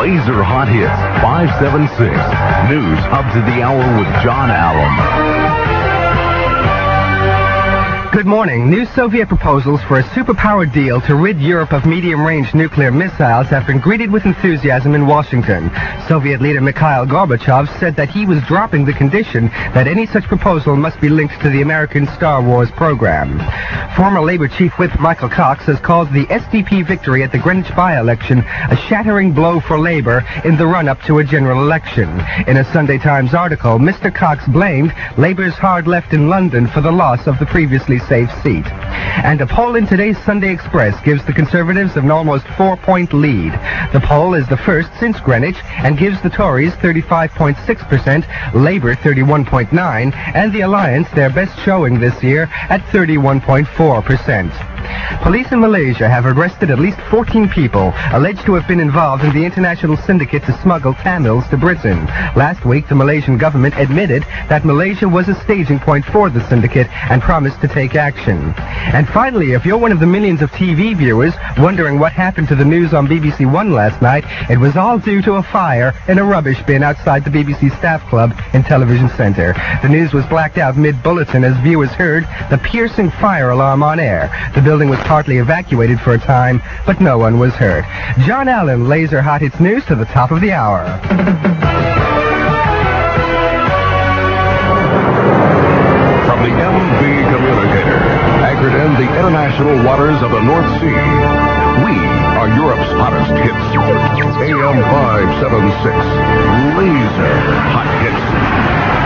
Laser Hot Hits 576. News up to the hour with John Allen. Good morning. New Soviet proposals for a superpower deal to rid Europe of medium-range nuclear missiles have been greeted with enthusiasm in Washington. Soviet leader Mikhail Gorbachev said that he was dropping the condition that any such proposal must be linked to the American Star Wars program. Former Labour Chief Whip Michael Cox has called the SDP victory at the Greenwich by-election a shattering blow for Labour in the run-up to a general election. In a Sunday Times article, Mr. Cox blamed Labour's hard left in London for the loss of the previously safe seat. And a poll in today's Sunday Express gives the Conservatives an almost 4-point lead. The poll is the first since Greenwich and gives the Tories 35.6%, Labour 31.9%, and the Alliance their best showing this year at 31.4%. Police in Malaysia have arrested at least 14 people alleged to have been involved in the international syndicate to smuggle Tamils to Britain. Last week, the Malaysian government admitted that Malaysia was a staging point for the syndicate and promised to take action. And finally, if you're one of the millions of TV viewers wondering what happened to the news on BBC One last night, it was all due to a fire in a rubbish bin outside the BBC Staff Club in Television Centre. The news was blacked out mid-bulletin as viewers heard the piercing fire alarm on air. The building was partly evacuated for a time, but no one was hurt. John Allen, Laser Hot Hits News to the top of the hour. From the MV Communicator, anchored in the international waters of the North Sea, we are Europe's hottest hits. AM 576, Laser Hot Hits.